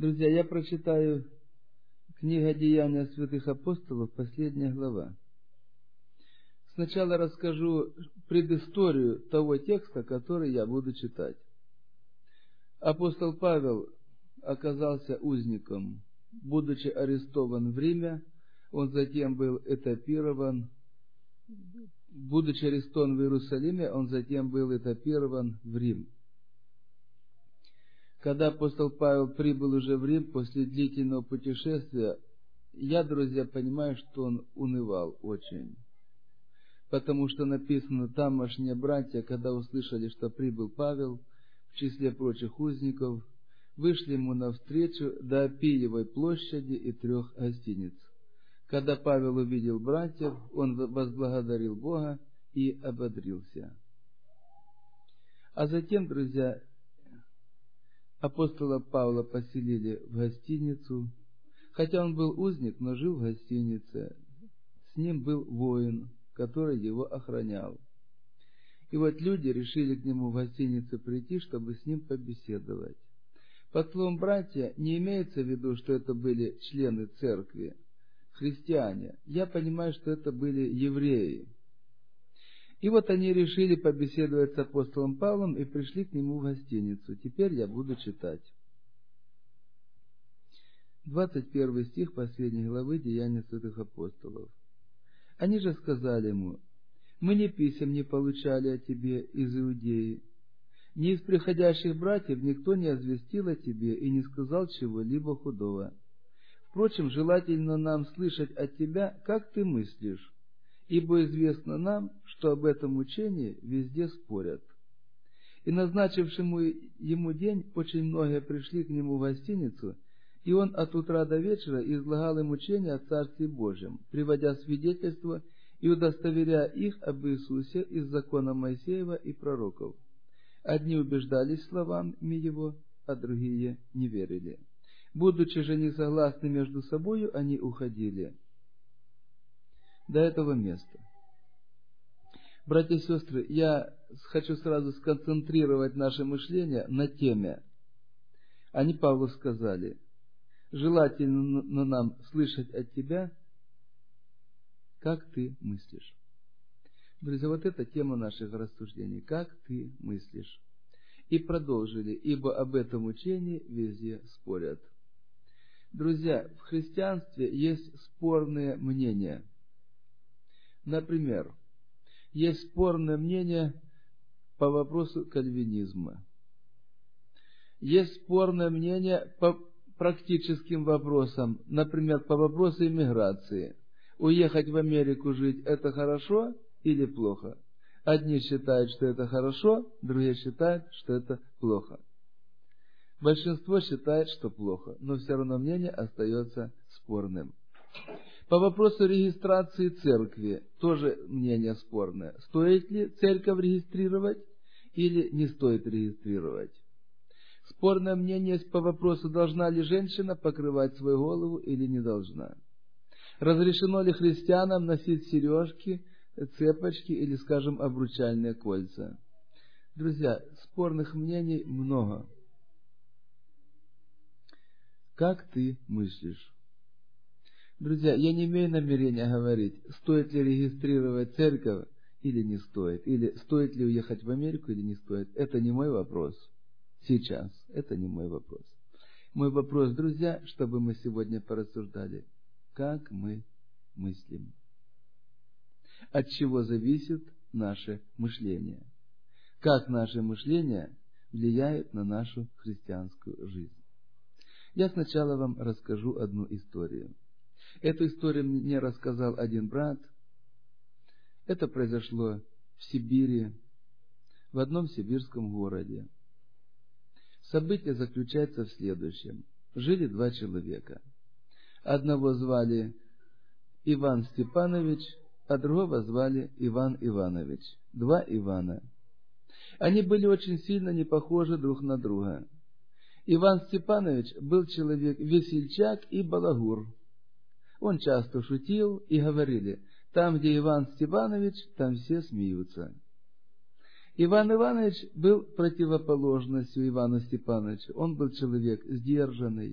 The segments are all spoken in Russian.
Друзья, я прочитаю книга «Деяния святых апостолов», последняя глава. Сначала расскажу предысторию того текста, который я буду читать. Апостол Павел оказался узником, будучи арестован в Риме, он затем был этапирован, будучи арестован в Иерусалиме, он затем был этапирован в Рим. Когда апостол Павел прибыл уже в Рим после длительного путешествия, я, друзья, понимаю, что он унывал очень. Потому что написано, тамошние братья, когда услышали, что прибыл Павел, в числе прочих узников, вышли ему навстречу до Апиевой площади и 3 гостиниц. Когда Павел увидел братьев, он возблагодарил Бога и ободрился. А затем, друзья, апостола Павла поселили в гостиницу. Хотя он был узник, но жил в гостинице. С ним был воин, который его охранял. И вот люди решили к нему в гостиницу прийти, чтобы с ним побеседовать. Под словом «братья» не имеется в виду, что это были члены церкви, христиане. Я понимаю, что это были евреи. И вот они решили побеседовать с апостолом Павлом и пришли к нему в гостиницу. Теперь я буду читать. 21 стих последней главы «Деяния святых апостолов». Они же сказали ему: «Мы ни писем не получали о тебе из Иудеи, ни из приходящих братьев никто не известил о тебе и не сказал чего-либо худого. Впрочем, желательно нам слышать от тебя, как ты мыслишь, ибо известно нам, что об этом учении везде спорят». И назначившему ему день очень многие пришли к нему в гостиницу, и он от утра до вечера излагал им учение о Царстве Божьем, приводя свидетельства и удостоверяя их об Иисусе из закона Моисеева и пророков. Одни убеждались словами его, а другие не верили. Будучи же не согласны между собою, они уходили до этого места. Братья и сестры, я хочу сразу сконцентрировать наше мышление на теме. Они Павлу сказали: «Желательно нам слышать от тебя, как ты мыслишь». Друзья, вот это тема наших рассуждений. Как ты мыслишь? И продолжили: «Ибо об этом учении везде спорят». Друзья, в христианстве есть спорные мнения. Например, есть спорное мнение по вопросу кальвинизма. Есть спорное мнение по практическим вопросам, например, по вопросу иммиграции. Уехать в Америку жить – это хорошо или плохо? Одни считают, что это хорошо, другие считают, что это плохо. Большинство считает, что плохо, но все равно мнение остается спорным. По вопросу регистрации церкви тоже мнение спорное. Стоит ли церковь регистрировать или не стоит регистрировать? Спорное мнение есть по вопросу, должна ли женщина покрывать свою голову или не должна. Разрешено ли христианам носить сережки, цепочки или, скажем, обручальные кольца? Друзья, спорных мнений много. Как ты мыслишь? Друзья, я не имею намерения говорить, стоит ли регистрировать церковь или не стоит, или стоит ли уехать в Америку или не стоит. Это не мой вопрос. Сейчас. Это не мой вопрос. Мой вопрос, друзья, чтобы мы сегодня порассуждали, как мы мыслим. От чего зависит наше мышление? Как наше мышление влияет на нашу христианскую жизнь? Я сначала вам расскажу одну историю. Эту историю мне рассказал один брат. Это произошло в Сибири, в одном сибирском городе. Событие заключается в следующем. Жили 2 человека. Одного звали Иван Степанович, а другого звали Иван Иванович. 2 Ивана. Они были очень сильно не похожи друг на друга. Иван Степанович был человек весельчак и балагур. Он часто шутил, и говорили: там, где Иван Степанович, там все смеются. Иван Иванович был противоположностью Ивану Степановичу. Он был человек сдержанный,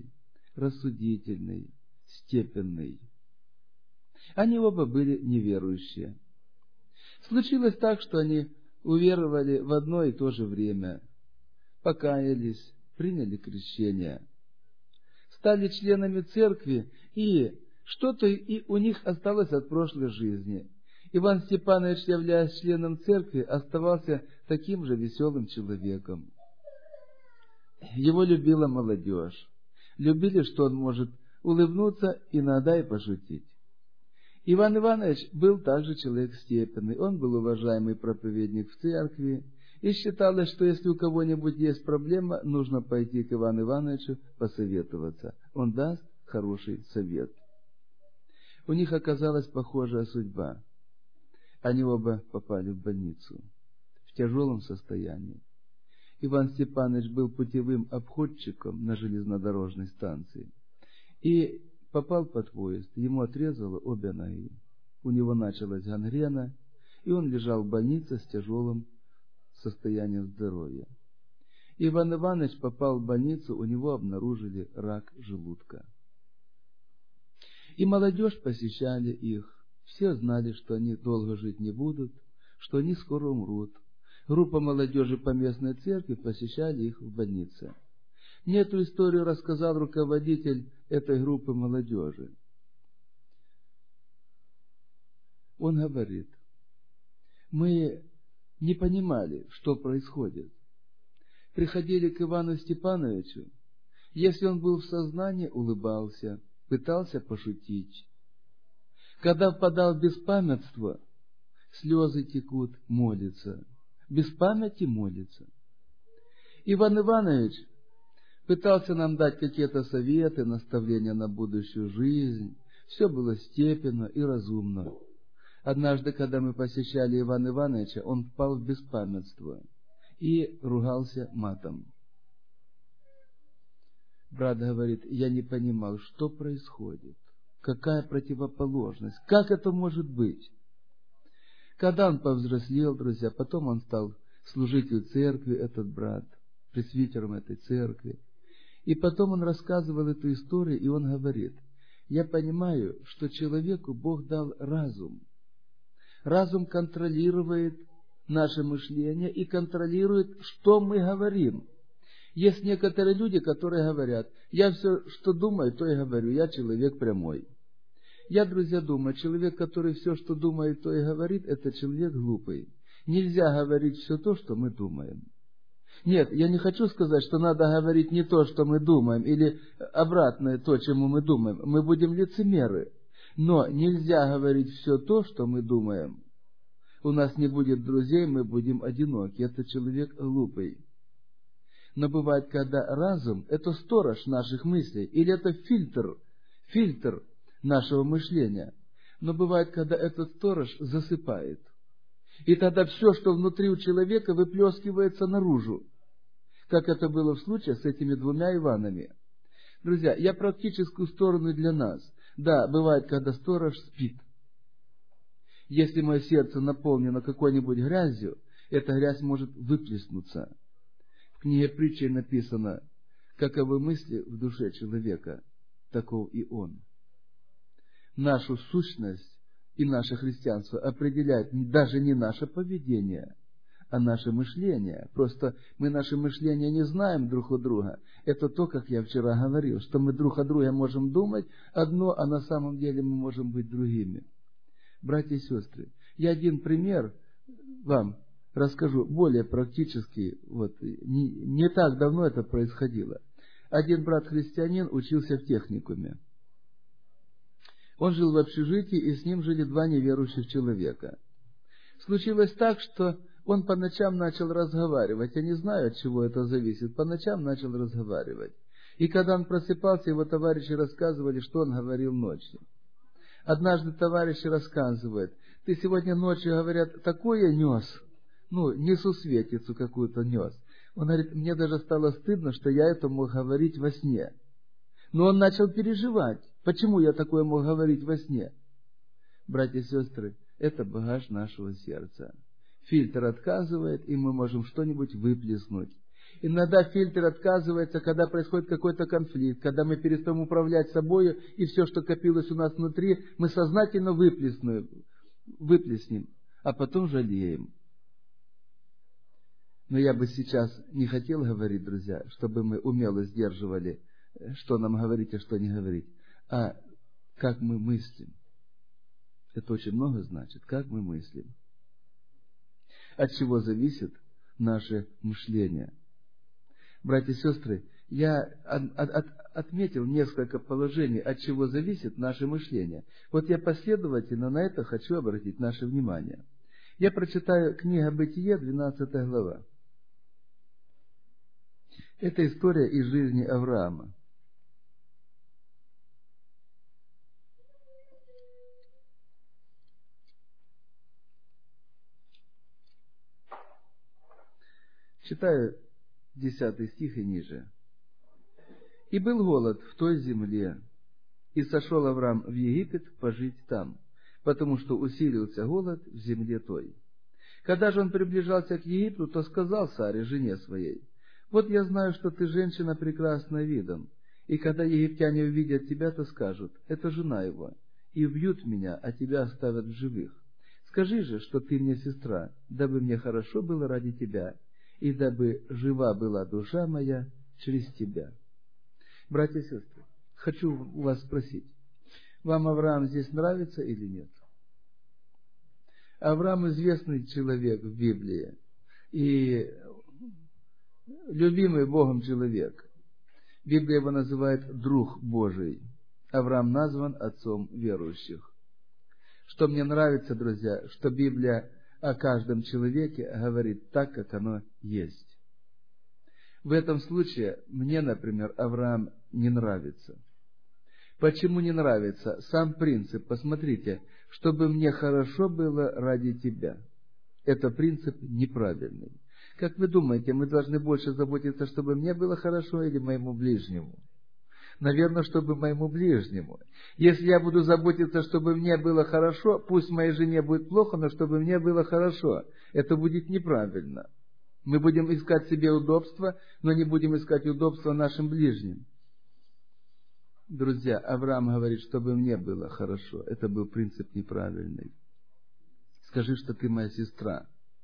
рассудительный, степенный. Они оба были неверующие. Случилось так, что они уверовали в одно и то же время, покаялись, приняли крещение, стали членами церкви, и что-то и у них осталось от прошлой жизни. Иван Степанович, являясь членом церкви, оставался таким же веселым человеком. Его любила молодежь. Любили, что он может улыбнуться иногда и пошутить. Иван Иванович был также человек степенный. Он был уважаемый проповедник в церкви. И считалось, что если у кого-нибудь есть проблема, нужно пойти к Ивану Ивановичу посоветоваться. Он даст хороший совет. У них оказалась похожая судьба. Они оба попали в больницу в тяжелом состоянии. Иван Степанович был путевым обходчиком на железнодорожной станции и попал под поезд. Ему отрезало обе ноги. У него началась гангрена, и он лежал в больнице с тяжелым состоянием здоровья. Иван Иванович попал в больницу, у него обнаружили рак желудка. И молодежь посещали их. Все знали, что они долго жить не будут, что они скоро умрут. Группа молодежи по местной церкви посещали их в больнице. Мне эту историю рассказал руководитель этой группы молодежи. Он говорит, мы не понимали, что происходит. Приходили к Ивану Степановичу, если он был в сознании, улыбался, пытался пошутить. Когда впадал в беспамятство, слезы текут, молится. Без памяти молится. Иван Иванович пытался нам дать какие-то советы, наставления на будущую жизнь. Все было степенно и разумно. Однажды, когда мы посещали Ивана Ивановича, он впал в беспамятство и ругался матом. Брат говорит, я не понимал, что происходит, какая противоположность, как это может быть. Когда он повзрослел, друзья, потом он стал служителем церкви, этот брат, пресвитером этой церкви. И потом он рассказывал эту историю, и он говорит, я понимаю, что человеку Бог дал разум. Разум контролирует наше мышление и контролирует, что мы говорим. Есть некоторые люди, которые говорят, я все, что думаю, то и говорю, я человек прямой. Я, друзья, думаю, человек, который все, что думает, то и говорит, это человек глупый. Нельзя говорить все то, что мы думаем. Нет, я не хочу сказать, что надо говорить не то, что мы думаем, или обратное то, чему мы думаем. Мы будем лицемеры. Но нельзя говорить все то, что мы думаем. У нас не будет друзей, мы будем одиноки. Это человек глупый. Но бывает, когда разум – это сторож наших мыслей, или это фильтр нашего мышления. Но бывает, когда этот сторож засыпает. И тогда все, что внутри у человека, выплескивается наружу. Как это было в случае с этими двумя Иванами. Друзья, я практическую сторону для нас. Да, бывает, когда сторож спит. Если мое сердце наполнено какой-нибудь грязью, эта грязь может выплеснуться. В книге Притчи написано, каковы мысли в душе человека, таков и он. Нашу сущность и наше христианство определяет даже не наше поведение, а наше мышление. Просто мы наше мышление не знаем друг у друга. Это то, как я вчера говорил, что мы друг о друге можем думать одно, а на самом деле мы можем быть другими. Братья и сестры, я один пример вам расскажу, более практический. Не так давно это происходило. Один брат-христианин учился в техникуме. Он жил в общежитии, и с ним жили два неверующих человека. Случилось так, что он по ночам начал разговаривать. Я не знаю, от чего это зависит. По ночам начал разговаривать. И когда он просыпался, его товарищи рассказывали, что он говорил ночью. Однажды товарищи рассказывают, ты сегодня ночью, говорят, такое нес, несусветицу какую-то нес. Он говорит, мне даже стало стыдно, что я это мог говорить во сне. Но он начал переживать, почему я такое мог говорить во сне. Братья и сестры, это багаж нашего сердца. Фильтр отказывает, и мы можем что-нибудь выплеснуть. Иногда фильтр отказывается, когда происходит какой-то конфликт, когда мы перестаем управлять собой, и все, что копилось у нас внутри, мы сознательно выплеснем, а потом жалеем. Но я бы сейчас не хотел говорить, друзья, чтобы мы умело сдерживали, что нам говорить, а что не говорить, а как мы мыслим. Это очень много значит, как мы мыслим. От чего зависит наше мышление. Братья и сестры, я отметил несколько положений, от чего зависит наше мышление. Вот я последовательно на это хочу обратить наше внимание. Я прочитаю книга Бытие, 12 глава. Это история из жизни Авраама. Читаю 10 стих и ниже. «И был голод в той земле, и сошел Авраам в Египет пожить там, потому что усилился голод в земле той. Когда же он приближался к Египту, то сказал Саре, жене своей: вот я знаю, что ты женщина прекрасна видом, и когда египтяне увидят тебя, то скажут: это жена его, и убьют меня, а тебя оставят в живых. Скажи же, что ты мне сестра, дабы мне хорошо было ради тебя, и дабы жива была душа моя через тебя». Братья и сестры, хочу у вас спросить, вам Авраам здесь нравится или нет? Авраам известный человек в Библии и любимый Богом человек. Библия его называет друг Божий. Авраам назван отцом верующих. Что мне нравится, друзья, что Библия о каждом человеке говорит так, как оно есть. В этом случае мне, например, Авраам не нравится. Почему не нравится? Сам принцип, посмотрите, чтобы мне хорошо было ради тебя. Это принцип неправильный. Как вы думаете, мы должны больше заботиться, чтобы мне было хорошо или моему ближнему? Наверное, чтобы моему ближнему. Если я буду заботиться, чтобы мне было хорошо, пусть моей жене будет плохо, но чтобы мне было хорошо, это будет неправильно. Мы будем искать себе удобства, но не будем искать удобства нашим ближним. Друзья, Авраам говорит, чтобы мне было хорошо. Это был принцип неправильный. Скажи, что ты моя сестра.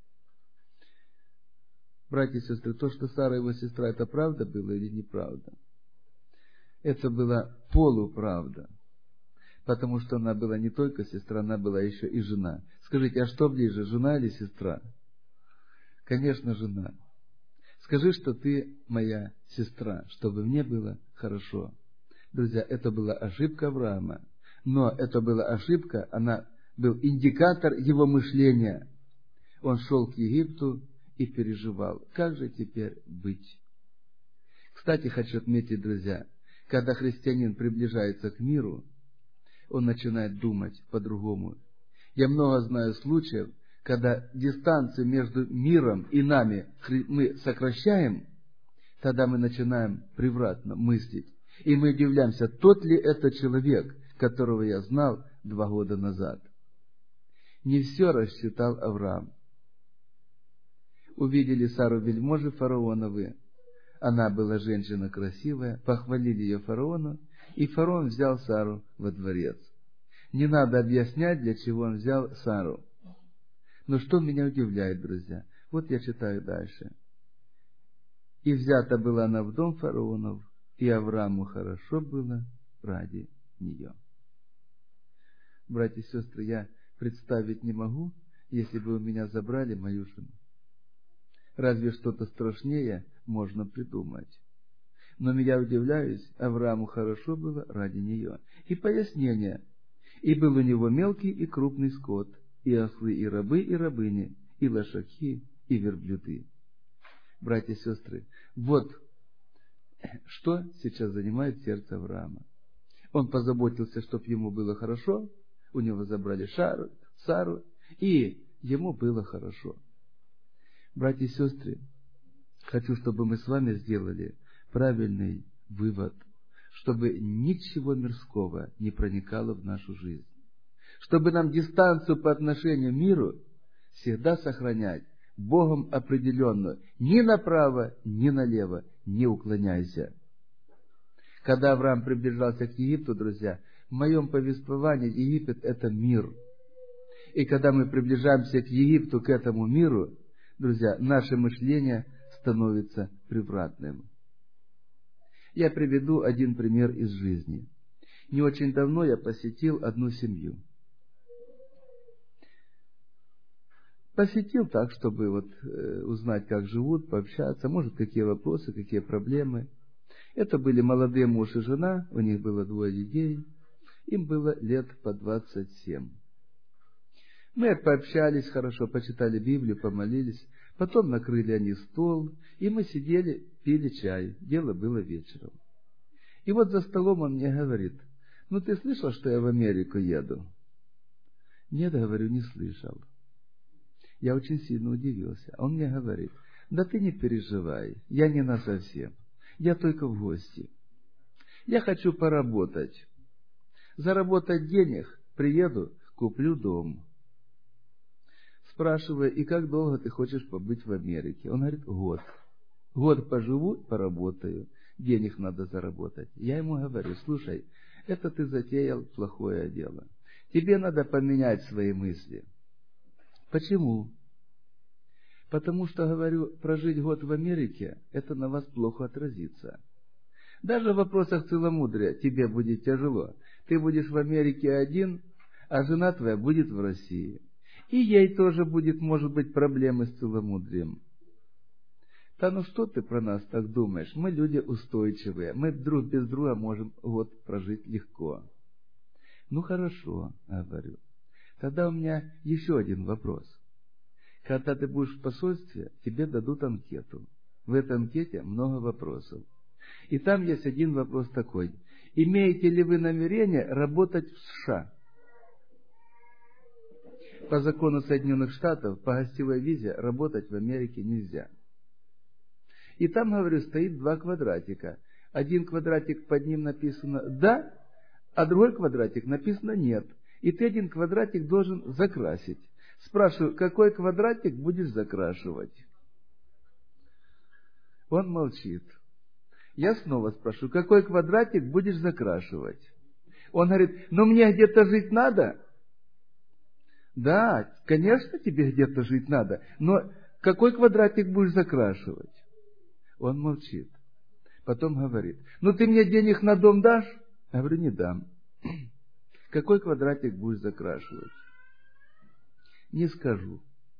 Братья и сестры, то, что Сара его сестра, это правда было или неправда? Это была полуправда. Потому что она была не только сестра, она была еще и жена. Скажите, а что ближе, жена или сестра? Конечно, жена. Скажи, что ты моя сестра, чтобы мне было хорошо. Друзья, это была ошибка Авраама. Но это была ошибка, она был индикатор его мышления. Он шел к Египту и переживал, как же теперь быть. Кстати, хочу отметить, друзья, когда христианин приближается к миру, он начинает думать по-другому. Я много знаю случаев, когда дистанцию между миром и нами мы сокращаем, тогда мы начинаем превратно мыслить. И мы удивляемся, тот ли это человек, которого я знал 2 года назад. Не все рассчитал Авраам. Увидели Сару вельможи фараоновы. Она была женщина красивая, похвалили ее фараону, и фараон взял Сару во дворец. Не надо объяснять, для чего он взял Сару. Но что меня удивляет, друзья? Вот я читаю дальше. «И взята была она в дом фараонов, и Аврааму хорошо было ради нее». Братья и сестры, я представить не могу, если бы у меня забрали мою жену. Разве что-то страшнее можно придумать. Но я удивляюсь, Аврааму хорошо было ради нее. И пояснение. «И был у него мелкий и крупный скот, и ослы, и рабы, и рабыни, и лошаки, и верблюды». Братья и сестры, вот что сейчас занимает сердце Авраама. Он позаботился, чтобы ему было хорошо, у него забрали Сару, и ему было хорошо. Братья и сестры, хочу, чтобы мы с вами сделали правильный вывод, чтобы ничего мирского не проникало в нашу жизнь. Чтобы нам дистанцию по отношению к миру всегда сохранять Богом определенную. Ни направо, ни налево не уклоняйся. Когда Авраам приближался к Египту, друзья, в моем повествовании Египет – это мир. И когда мы приближаемся к Египту, к этому миру, друзья, наше мышление становится превратным. Я приведу один пример из жизни. Не очень давно я посетил одну семью. Посетил так, чтобы узнать, как живут, пообщаться, может, какие вопросы, какие проблемы. Это были молодые муж и жена, у них было 2 детей, им было лет по 27. Мы пообщались хорошо, почитали Библию, помолились, потом накрыли они стол, и мы сидели, пили чай, дело было вечером. И вот за столом он мне говорит: ну ты слышал, что я в Америку еду? Нет, говорю, не слышал. Я очень сильно удивился. Он мне говорит: да ты не переживай, я не насовсем, я только в гости. Я хочу поработать, заработать денег, приеду, куплю дом. Спрашиваю: и как долго ты хочешь побыть в Америке? Он говорит: год. Год поживу, поработаю, денег надо заработать. Я ему говорю: слушай, это ты затеял плохое дело. Тебе надо поменять свои мысли. Почему? Потому что, говорю, прожить год в Америке, это на вас плохо отразится. Даже в вопросах целомудрия тебе будет тяжело. Ты будешь в Америке один, а жена твоя будет в России. И ей тоже будет, может быть, проблемы с целомудрием. Да ну что ты про нас так думаешь? Мы люди устойчивые, мы друг без друга можем год прожить легко. Ну хорошо, говорю. Тогда у меня еще один вопрос. Когда ты будешь в посольстве, тебе дадут анкету. В этой анкете много вопросов. И там есть один вопрос такой: имеете ли вы намерение работать в США? По закону Соединенных Штатов, по гостевой визе, работать в Америке нельзя. И там, говорю, стоит 2 квадратика. Один квадратик, под ним написано «да», а другой квадратик написано «нет». И ты один квадратик должен закрасить. Спрашиваю: какой квадратик будешь закрашивать? Он молчит. Я снова спрашиваю: какой квадратик будешь закрашивать? Он говорит: ну мне где-то жить надо. Да, конечно, тебе где-то жить надо, но какой квадратик будешь закрашивать? Он молчит. Потом говорит: ну ты мне денег на дом дашь? Я говорю: не дам. Какой квадратик будешь закрашивать? Не скажу.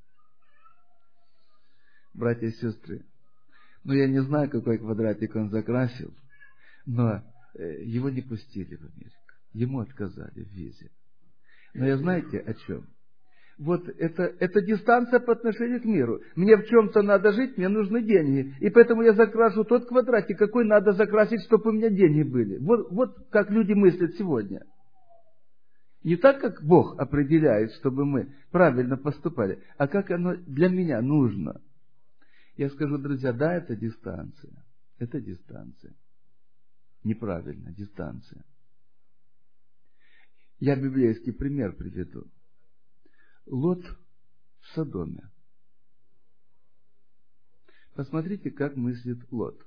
Братья и сестры, я не знаю, какой квадратик он закрасил, но его не пустили в Америку. Ему отказали в визе. Но я знаете о чем? Вот это дистанция по отношению к миру. Мне в чем-то надо жить, мне нужны деньги. И поэтому я закрашу тот квадратик, какой надо закрасить, чтобы у меня деньги были. Вот как люди мыслят сегодня. Не так, как Бог определяет, чтобы мы правильно поступали, а как оно для меня нужно. Я скажу, друзья, да, это дистанция. Это дистанция. Неправильно, дистанция. Я библейский пример приведу. Лот в Содоме. Посмотрите, как мыслит Лот.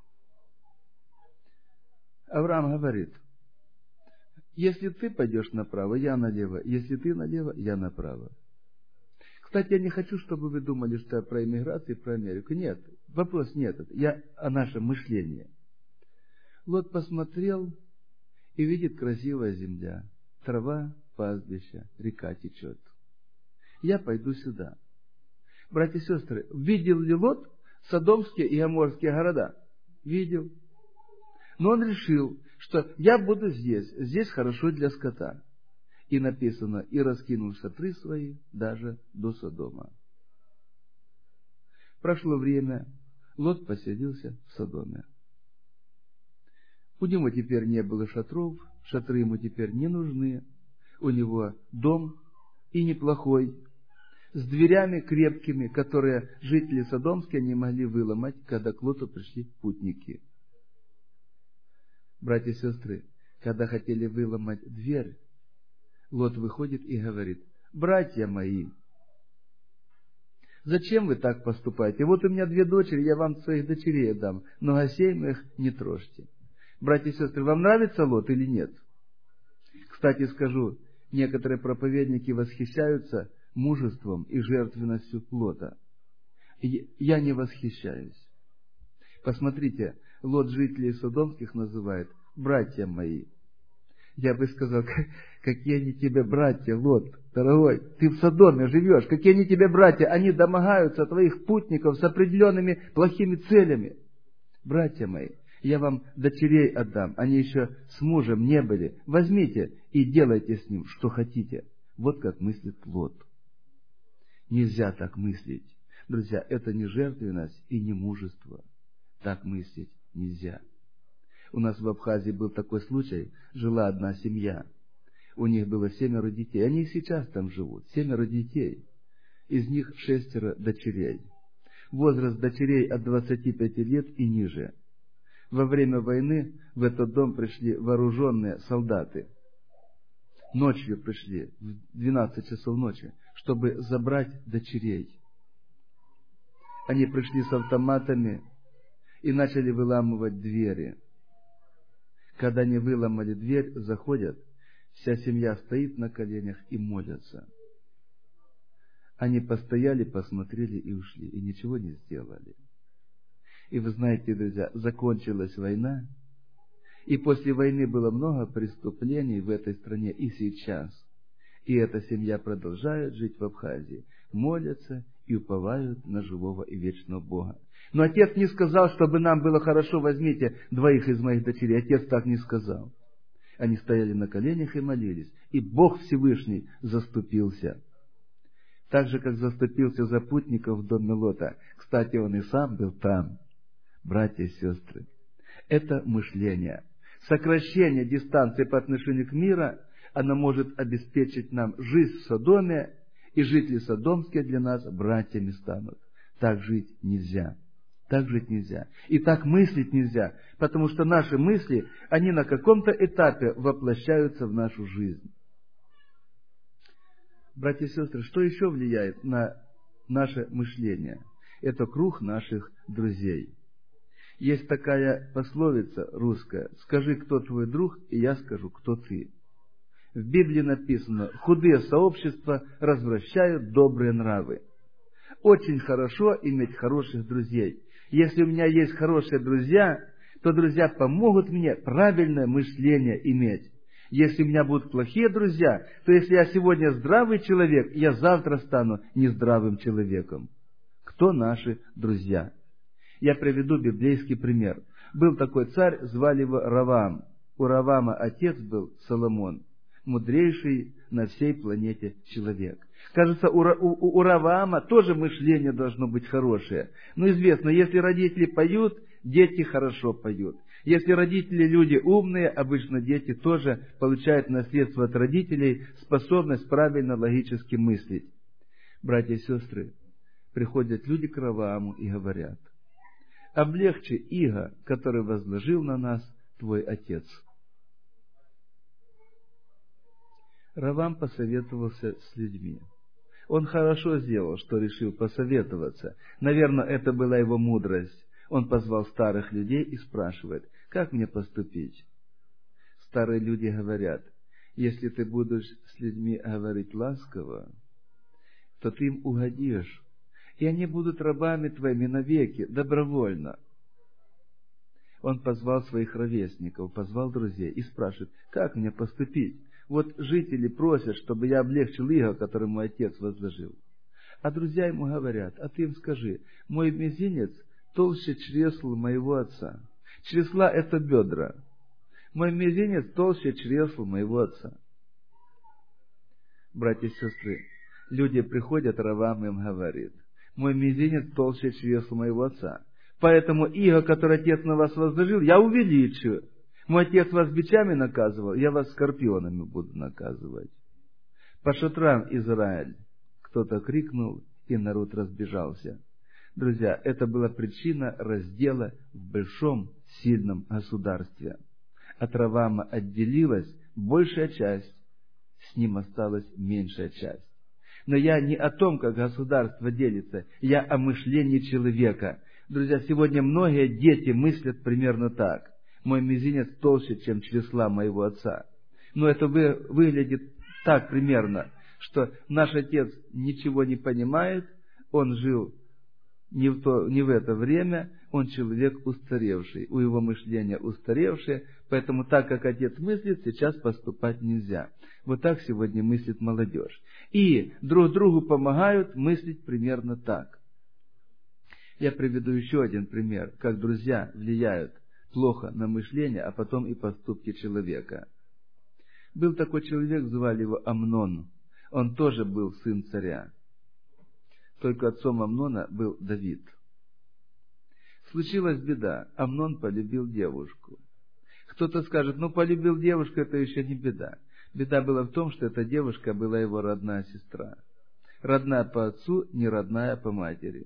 Авраам говорит: если ты пойдешь направо, я налево. Если ты налево, я направо. Кстати, я не хочу, чтобы вы думали, что я про иммиграцию и про Америку. Нет, вопрос не этот. Я о нашем мышлении. Лот посмотрел и видит: красивая земля, трава, пастбище, река течет. Я пойду сюда. Братья и сестры, видел ли Лот содомские и гоморские города? Видел. Но он решил, что я буду здесь хорошо для скота. И написано: и раскинул шатры свои даже до Содома. Прошло время, Лот поселился в Содоме. У него теперь не было шатров, шатры ему теперь не нужны. У него дом и неплохой, с дверями крепкими, которые жители Содомские не могли выломать, когда к Лоту пришли путники. Братья и сестры, когда хотели выломать дверь, Лот выходит и говорит: братья мои, Зачем вы так поступаете? Вот у меня 2 дочери, я вам своих дочерей дам, но гостейных не трожьте. Братья и сестры, вам нравится Лот или нет? Кстати, скажу, некоторые проповедники восхищаются мужеством и жертвенностью Лота. Я не восхищаюсь. Посмотрите, Лот жителей Содомских называет «братья мои». Я бы сказал, какие они тебе братья, Лот, дорогой, ты в Содоме живешь, какие они тебе братья, они домогаются твоих путников с определенными плохими целями. Братья мои, я вам дочерей отдам, они еще с мужем не были, возьмите и делайте с ним, что хотите. Вот как мыслит Лот. Нельзя так мыслить. Друзья, это не жертвенность и не мужество. Так мыслить нельзя. У нас в Абхазии был такой случай, жила одна семья. У них было 7 детей. Они и сейчас там живут. 7 детей. Из них 6 дочерей. Возраст дочерей от 25 лет и ниже. Во время войны в этот дом пришли вооруженные солдаты. Ночью пришли, в 12 часов ночи, чтобы забрать дочерей. Они пришли с автоматами и начали выламывать двери. Когда они выломали дверь, заходят, вся семья стоит на коленях и молятся. Они постояли, посмотрели и ушли, и ничего не сделали. И вы знаете, друзья, закончилась война, и после войны было много преступлений в этой стране и сейчас. И эта семья продолжает жить в Абхазии, молятся и уповают на живого и вечного Бога. Но отец не сказал, чтобы нам было хорошо, возьмите 2 из моих дочерей. Отец так не сказал. Они стояли на коленях и молились, и Бог Всевышний заступился. Так же, как заступился за путников в доме Лота. Кстати, он и сам был там. Братья и сестры, это мышление. Сокращение дистанции по отношению к миру, оно может обеспечить нам жизнь в Содоме, и жители Содомские для нас братьями станут. Так жить нельзя. Так жить нельзя. И так мыслить нельзя, потому что наши мысли, они на каком-то этапе воплощаются в нашу жизнь. Братья и сестры, что еще влияет на наше мышление? Это круг наших друзей. Есть такая пословица русская: «Скажи, кто твой друг, и я скажу, кто ты». В Библии написано: «Худые сообщества развращают добрые нравы». Очень хорошо иметь хороших друзей. Если у меня есть хорошие друзья, то друзья помогут мне правильное мышление иметь. Если у меня будут плохие друзья, то если я сегодня здравый человек, я завтра стану нездравым человеком. Кто наши друзья? Я приведу библейский пример. Был такой царь, звали его Раваам. У Раваама отец был Соломон, мудрейший на всей планете человек. Кажется, у Раваама тоже мышление должно быть хорошее. Но известно, если родители поют, дети хорошо поют. Если родители люди умные, обычно дети тоже получают наследство от родителей способность правильно логически мыслить. Братья и сестры, приходят люди к Равааму и говорят: «Облегчи иго, который возложил на нас твой отец». Раваам посоветовался с людьми. Он хорошо сделал, что решил посоветоваться. Наверное, это была его мудрость. Он позвал старых людей и спрашивает: «Как мне поступить?» Старые люди говорят: «Если ты будешь с людьми говорить ласково, то ты им угодишь, и они будут рабами твоими навеки, добровольно». Он позвал своих ровесников, позвал друзей и спрашивает: «Как мне поступить? Вот жители просят, чтобы я облегчил иго, который мой отец возложил». А друзья ему говорят: «А ты им скажи: мой мизинец толще чресл моего отца». Чресла — это бедра. Мой мизинец толще чресл моего отца. Братья и сестры, люди приходят, Раваам им говорит: мой мизинец толще чресл моего отца. Поэтому иго, которое отец на вас возложил, я увеличу. Мой отец вас бичами наказывал, я вас скорпионами буду наказывать. По шатрам Израиль! Кто-то крикнул, и народ разбежался. Друзья, это была причина раздела в большом, сильном государстве. От Раваама отделилась большая часть, с ним осталась меньшая часть. Но я не о том, как государство делится, я о мышлении человека. Друзья, сегодня многие дети мыслят примерно так. Мой мизинец толще, чем чресла моего отца. Но это выглядит так примерно, что наш отец ничего не понимает, он жил не в это время, он человек устаревший, у его мышления устаревшее, поэтому так, как отец мыслит, сейчас поступать нельзя. Вот так сегодня мыслит молодежь. И друг другу помогают мыслить примерно так. Я приведу еще один пример, как друзья влияют плохо на мышление, а потом и поступки человека. Был такой человек, звали его Амнон. Он тоже был сын царя. Только отцом Амнона был Давид. Случилась беда. Амнон полюбил девушку. Кто-то скажет, полюбил девушку, это еще не беда. Беда была в том, что эта девушка была его родная сестра. Родная по отцу, не родная по матери.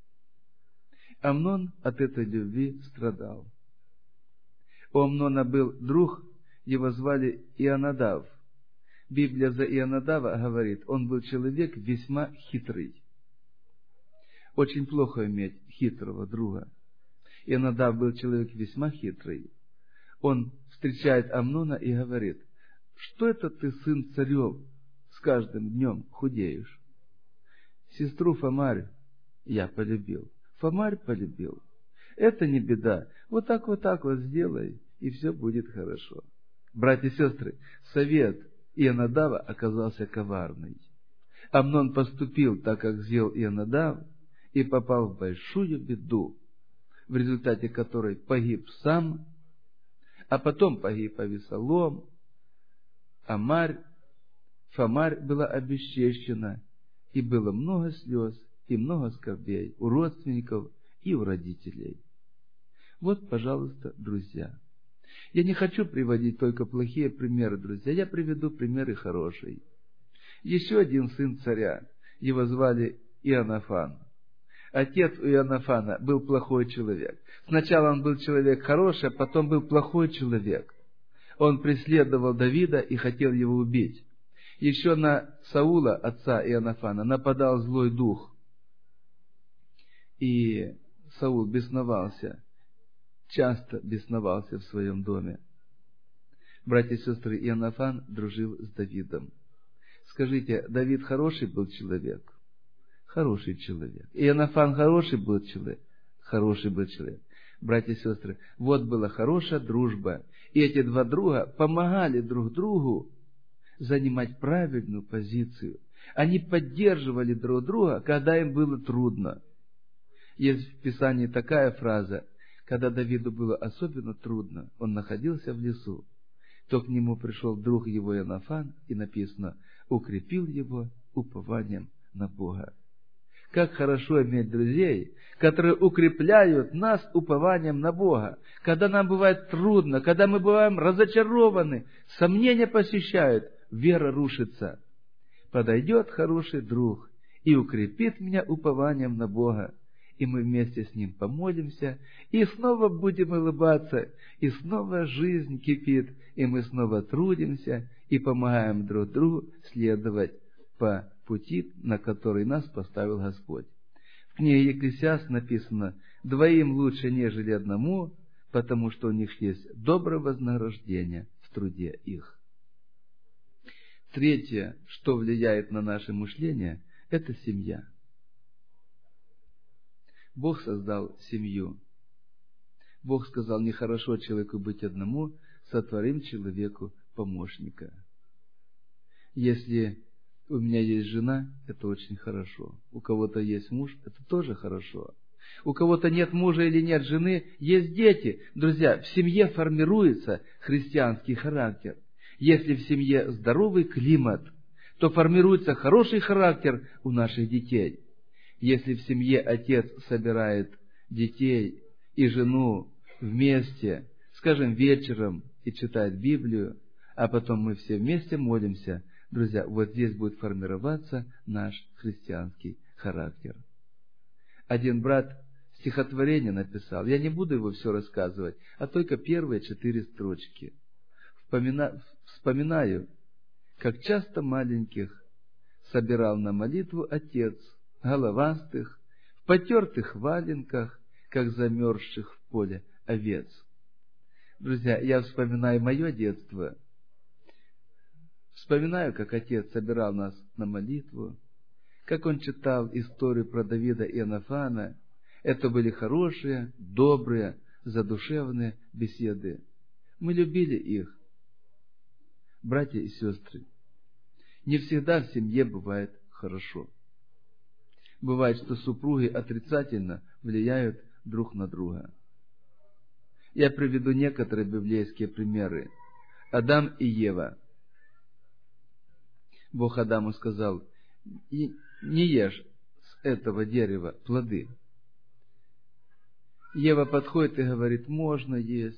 Амнон от этой любви страдал. У Амнона был друг, его звали Ионадав. Библия за Ионадава говорит, он был человек весьма хитрый. Очень плохо иметь хитрого друга. Ионадав был человек весьма хитрый. Он встречает Амнона и говорит, что это ты, сын царев, с каждым днем худеешь? Сестру Фомарь я полюбил. Фомарь полюбил. Это не беда. Вот так вот сделай, и все будет хорошо. Братья и сестры, совет Ионадава оказался коварный. Амнон поступил так, как сделал Ионадав, и попал в большую беду, в результате которой погиб сам, а потом погиб Авесолом, Фомарь была обесчещена, и было много слез и много скорбей у родственников и у родителей. Вот, пожалуйста, друзья. Я не хочу приводить только плохие примеры, друзья. Я приведу примеры хорошие. Еще один сын царя. Его звали Ионафан. Отец у Ионафана был плохой человек. Сначала он был человек хороший, а потом был плохой человек. Он преследовал Давида и хотел его убить. Еще на Саула, отца Ионафана, нападал злой дух. И Саул бесновался, часто бесновался в своем доме. Братья и сестры, Ионафан дружил с Давидом. Скажите, Давид хороший был человек? Хороший человек. Ионафан хороший был человек? Хороший был человек. Братья и сестры, вот была хорошая дружба. И эти два друга помогали друг другу занимать правильную позицию. Они поддерживали друг друга, когда им было трудно. Есть в Писании такая фраза, когда Давиду было особенно трудно, он находился в лесу, то к нему пришел друг его Ионафан, и написано, укрепил его упованием на Бога. Как хорошо иметь друзей, которые укрепляют нас упованием на Бога. Когда нам бывает трудно, когда мы бываем разочарованы, сомнения посещают, вера рушится. Подойдет хороший друг и укрепит меня упованием на Бога. И мы вместе с ним помолимся, и снова будем улыбаться, и снова жизнь кипит, и мы снова трудимся, и помогаем друг другу следовать по пути, на который нас поставил Господь. В книге Екклесиаст написано, двоим лучше, нежели одному, потому что у них есть доброе вознаграждение в труде их. Третье, что влияет на наше мышление, это семья. Бог создал семью. Бог сказал, нехорошо человеку быть одному, сотворим человеку помощника. Если у меня есть жена, это очень хорошо. У кого-то есть муж, это тоже хорошо. У кого-то нет мужа или нет жены, есть дети. Друзья, в семье формируется христианский характер. Если в семье здоровый климат, то формируется хороший характер у наших детей. Если в семье отец собирает детей и жену вместе, скажем, вечером и читает Библию, а потом мы все вместе молимся, друзья, вот здесь будет формироваться наш христианский характер. Один брат стихотворение написал, я не буду его все рассказывать, а только первые 4 строчки. Вспоминаю, как часто маленьких собирал на молитву отец головастых, в потертых валенках, как замерзших в поле овец. Друзья, я вспоминаю мое детство. Вспоминаю, как отец собирал нас на молитву, как он читал историю про Давида и Иоаннафана. Это были хорошие, добрые, задушевные беседы. Мы любили их. Братья и сестры, не всегда в семье бывает хорошо. Бывает, что супруги отрицательно влияют друг на друга. Я приведу некоторые библейские примеры. Адам и Ева. Бог Адаму сказал: не ешь с этого дерева плоды. Ева подходит и говорит: можно есть.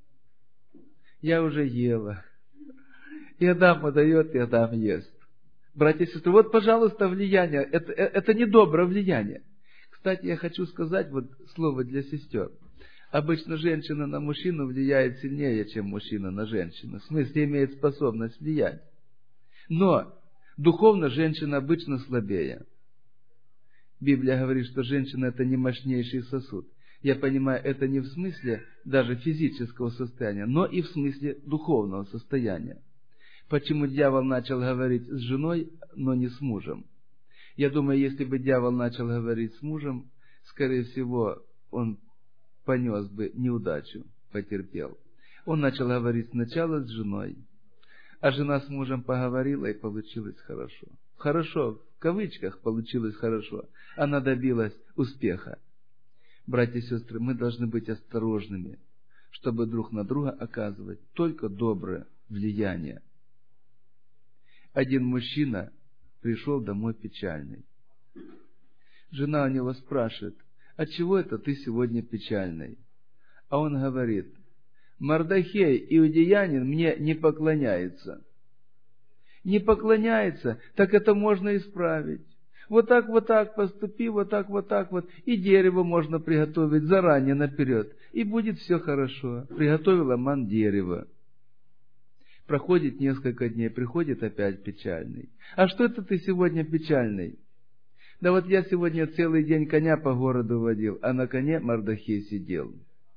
Я уже ела. И Адам подает, и Адам ест. Братья и сестры, вот, пожалуйста, влияние. Это недоброе влияние. Кстати, я хочу сказать вот слово для сестер. Обычно женщина на мужчину влияет сильнее, чем мужчина на женщину. В смысле, имеет способность влиять. Но духовно женщина обычно слабее. Библия говорит, что женщина — это не мощнейший сосуд. Я понимаю, это не в смысле даже физического состояния, но и в смысле духовного состояния. Почему дьявол начал говорить с женой, но не с мужем? Я думаю, если бы дьявол начал говорить с мужем, скорее всего, он понес бы неудачу, потерпел. Он начал говорить сначала с женой, а жена с мужем поговорила, и получилось хорошо. Хорошо, в кавычках, получилось хорошо. Она добилась успеха. Братья и сестры, мы должны быть осторожными, чтобы друг на друга оказывать только доброе влияние. Один мужчина пришел домой печальный. Жена у него спрашивает: отчего это ты сегодня печальный? А он говорит: Мордохей, иудеянин, мне не поклоняется. Не поклоняется, так это можно исправить. Вот так поступи, вот так, и дерево можно приготовить заранее наперед, и будет все хорошо. Приготовил Аман дерево. Проходит несколько дней, приходит опять печальный. А что это ты сегодня печальный? Да вот я сегодня целый день коня по городу водил, а на коне Мордохей сидел.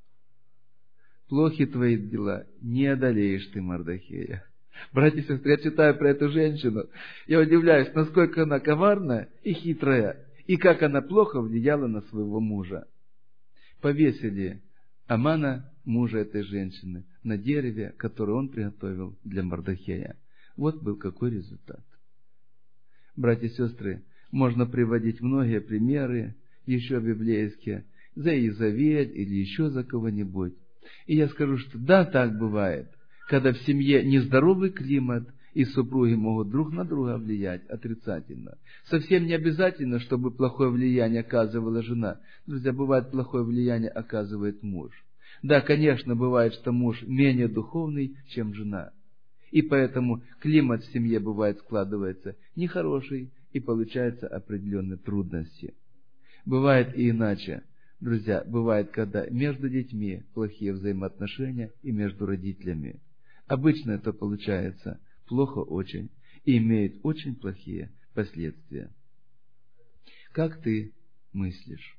Плохи твои дела, не одолеешь ты Мордохея. Братья и сестры, я читаю про эту женщину, я удивляюсь, насколько она коварная и хитрая, и как она плохо влияла на своего мужа. Повесили Амана, мужа этой женщины, на дереве, которое он приготовил для Мордохея. Вот был какой результат. Братья и сестры, можно приводить многие примеры, еще библейские, за Иезавель или еще за кого-нибудь. И я скажу, что да, так бывает, когда в семье нездоровый климат, и супруги могут друг на друга влиять отрицательно. Совсем не обязательно, чтобы плохое влияние оказывала жена. Друзья, бывает, плохое влияние оказывает муж. Да, конечно, бывает, что муж менее духовный, чем жена. И поэтому климат в семье бывает складывается нехороший, и получаются определенные трудности. Бывает и иначе. Друзья, бывает, когда между детьми плохие взаимоотношения и между родителями. Обычно это получается плохо очень и имеет очень плохие последствия. Как ты мыслишь?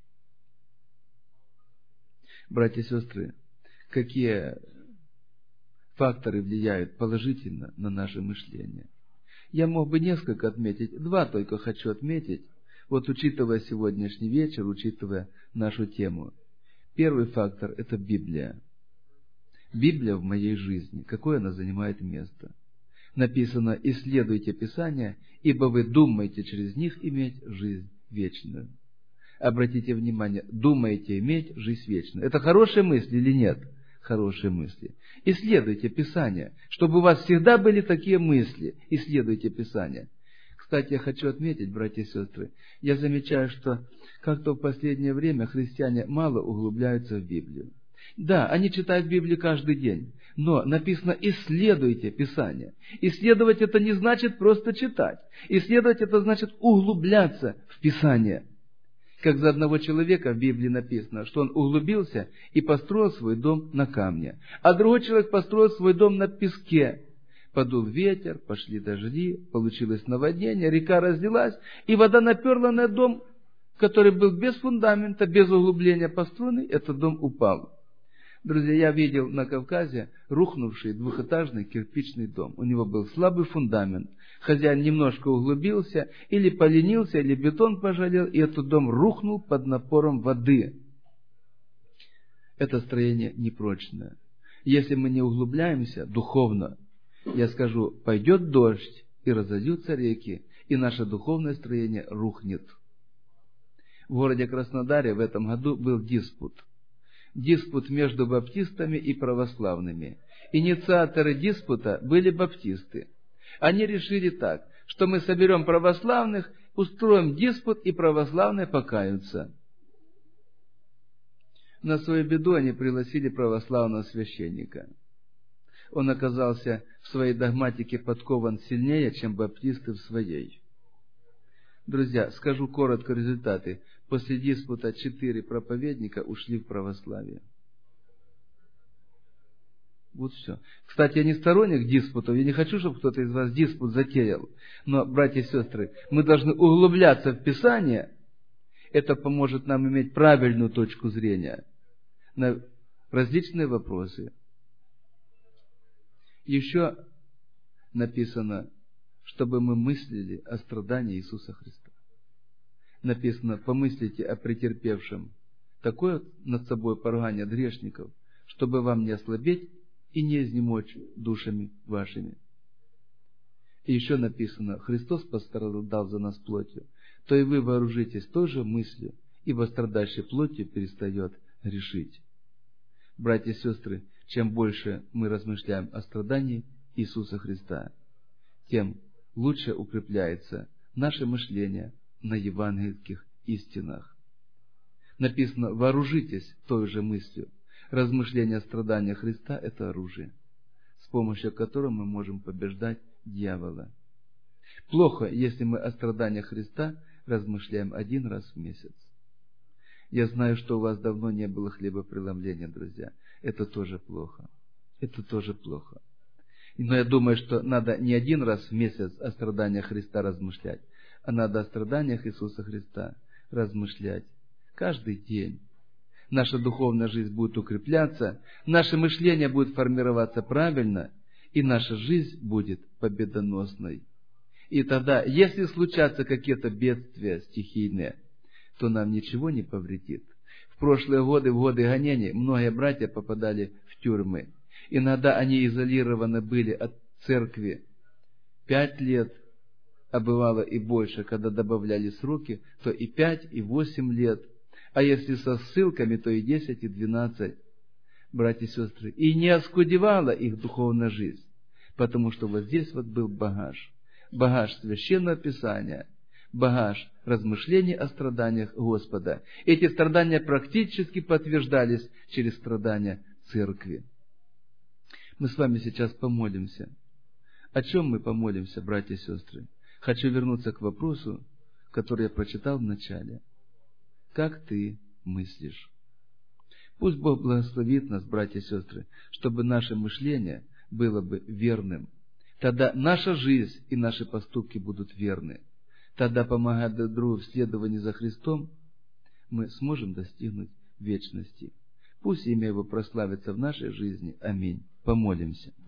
Братья и сестры, какие факторы влияют положительно на наше мышление? Я мог бы несколько отметить, 2 только хочу отметить, вот учитывая сегодняшний вечер, учитывая нашу тему. Первый фактор – это Библия. Библия в моей жизни, какое она занимает место? Написано: исследуйте Писания, ибо вы думаете через них иметь жизнь вечную. Обратите внимание, думаете иметь жизнь вечную. Это хорошие мысли или нет? Хорошие мысли. Исследуйте Писания, чтобы у вас всегда были такие мысли. Исследуйте Писания. Кстати, я хочу отметить, братья и сестры, я замечаю, что как-то в последнее время христиане мало углубляются в Библию. Да, они читают Библию каждый день, но написано: исследуйте Писание. Исследовать это не значит просто читать. Исследовать это значит углубляться в Писание. Как за одного человека в Библии написано, что он углубился и построил свой дом на камне, а другой человек построил свой дом на песке. Подул ветер, пошли дожди, получилось наводнение, река разлилась, и вода наперла на дом, который был без фундамента, без углубления построенный, этот дом упал. Друзья, я видел на Кавказе рухнувший двухэтажный кирпичный дом. У него был слабый фундамент. Хозяин немножко углубился, или поленился, или бетон пожалел, и этот дом рухнул под напором воды. Это строение непрочное. Если мы не углубляемся духовно, я скажу, пойдет дождь, и разойдутся реки, и наше духовное строение рухнет. В городе Краснодаре в этом году был диспут. Диспут между баптистами и православными. Инициаторы диспута были баптисты. Они решили так, что мы соберем православных, устроим диспут, и православные покаются. На свою беду они пригласили православного священника. Он оказался в своей догматике подкован сильнее, чем баптисты в своей. Друзья, скажу коротко результаты. После диспута 4 проповедника ушли в православие. Вот все. Кстати, я не сторонник диспутов, я не хочу, чтобы кто-то из вас диспут затеял. Но, братья и сестры, мы должны углубляться в Писание. Это поможет нам иметь правильную точку зрения на различные вопросы. Еще написано, чтобы мы мыслили о страдании Иисуса Христа. Написано, помыслите о претерпевшем такое над собой поругание от грешников, чтобы вам не ослабеть и не изнемочь душами вашими. И еще написано, Христос пострадал за нас плотью, то и вы вооружитесь той же мыслью, ибо страдащий плотью перестает грешить. Братья и сестры, чем больше мы размышляем о страдании Иисуса Христа, тем лучше укрепляется наше мышление на евангельских истинах. Написано, вооружитесь той же мыслью. Размышление о страданиях Христа – это оружие, с помощью которого мы можем побеждать дьявола. Плохо, если мы о страданиях Христа размышляем 1 раз в месяц. Я знаю, что у вас давно не было хлебопреломления, друзья. Это тоже плохо. Это тоже плохо. Но я думаю, что надо не 1 раз в месяц о страданиях Христа размышлять, а надо о страданиях Иисуса Христа размышлять каждый день. Наша духовная жизнь будет укрепляться, наше мышление будет формироваться правильно, и наша жизнь будет победоносной. И тогда, если случатся какие-то бедствия стихийные, то нам ничего не повредит. В прошлые годы, в годы гонений, многие братья попадали в тюрьмы. Иногда они изолированы были от церкви 5 лет, а бывало и больше, когда добавляли сроки, то и 5, и 8 лет. А если со ссылками, то и 10, и 12, братья и сестры. И не оскудевала их духовная жизнь, потому что вот здесь вот был багаж. Багаж Священного Писания, багаж размышлений о страданиях Господа. Эти страдания практически подтверждались через страдания церкви. Мы с вами сейчас помолимся. О чем мы помолимся, братья и сестры? Хочу вернуться к вопросу, который я прочитал в начале. Как ты мыслишь? Пусть Бог благословит нас, братья и сестры, чтобы наше мышление было бы верным. Тогда наша жизнь и наши поступки будут верны. Тогда, помогая друг другу в следовании за Христом, мы сможем достигнуть вечности. Пусть имя Его прославится в нашей жизни. Аминь. Помолимся.